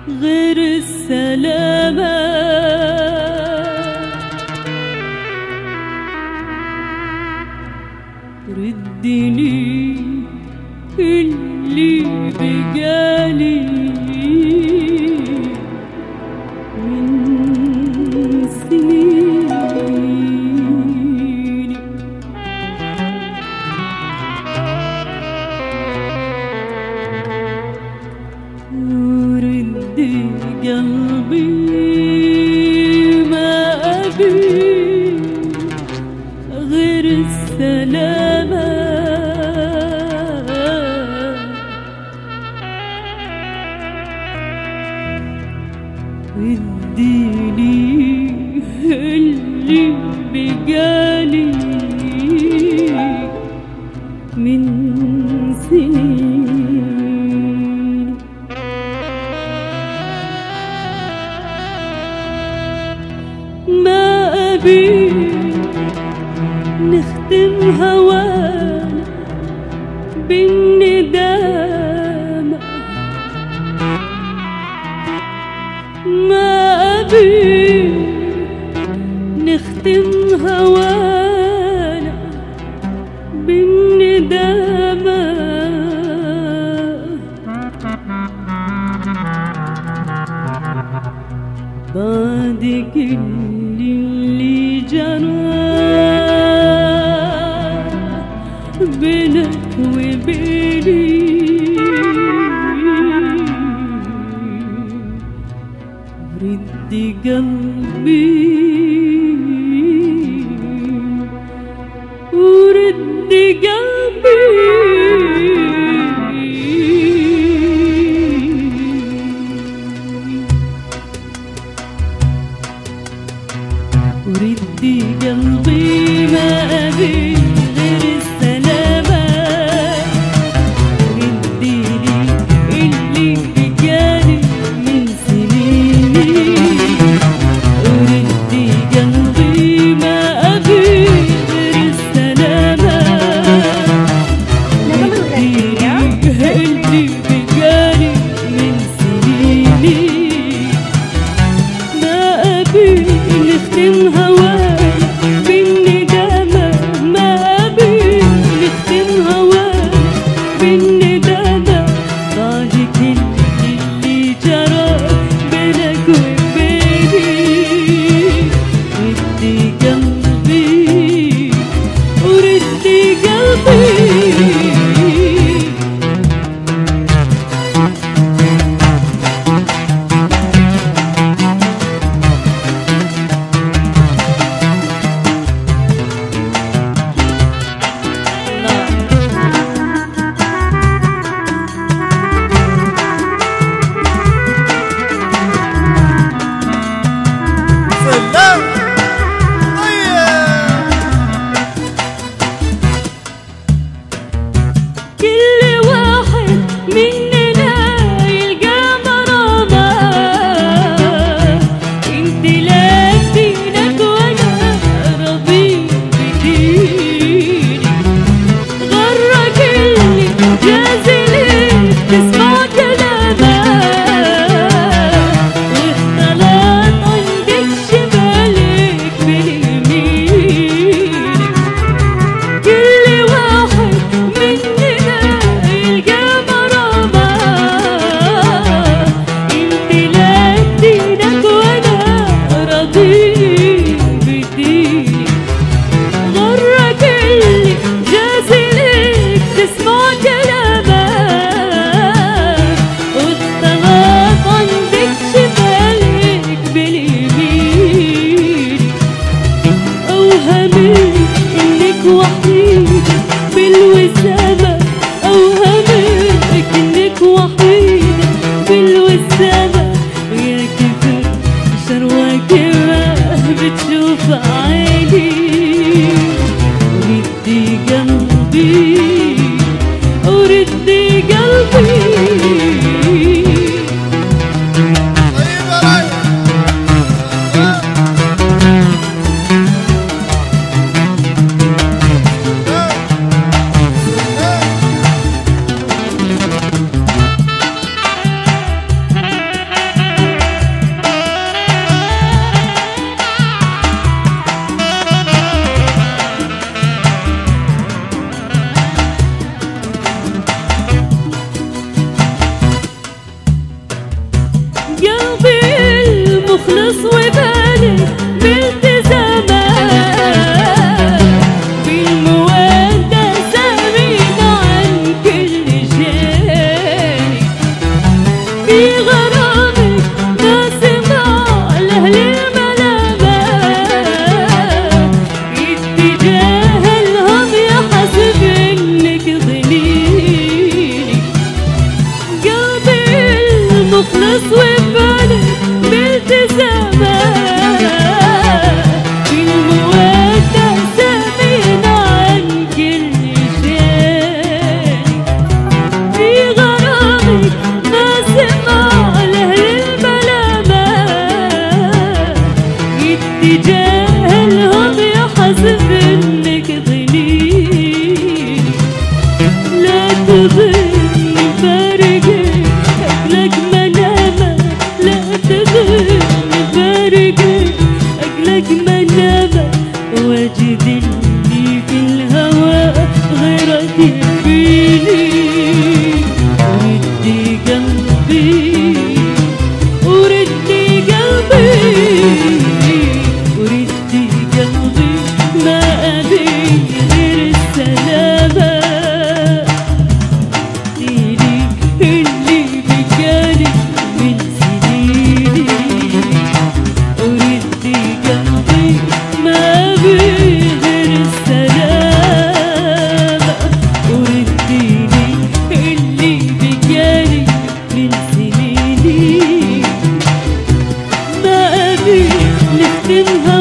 غير السلامة. ردني اللي بجالي من سنين، ورد قلبي ما أبي غير السلامة. اديني اللي بجالي من سنين، ما أبي نختم هوانا بالندامة، ما أبي نختم هوانا بالندامة. بعد كل اللي جرى بينك وبيني، رد قلبي ورد قلبي. ورد قلبي ما أبي غير السلامة. رديني اللي بجالي من سنين، ورد قلبي ما أبي غير السلامة. رديني اللي بجالي من سنين، ما أبي نختم هوانا بالندامة، ما أبي نختم هوانا بالندامة. بعد كل اللي جرى بينك وبيني، ردي قلبي وردي قلبي. وحيدة بالوسامة، أوهمك إنك وحيدة بالوسامة. ويا كتر شرواك ما بتشوف عيني، وردي قلبي وردي قلبي. تغيرني فارقك أجلك منامك لا تغيرني فارقك أجلك منامك واجد اللي في الهوى غيرك يكفيني وردي قلبي وردي قلبي وردي قلبي ما أبي غير السلامة ديني اللي بكاني من سنيني وردي قلبي ما أبي غير السلامة ورديني اللي بكاني من سنيني ما أبي نختمها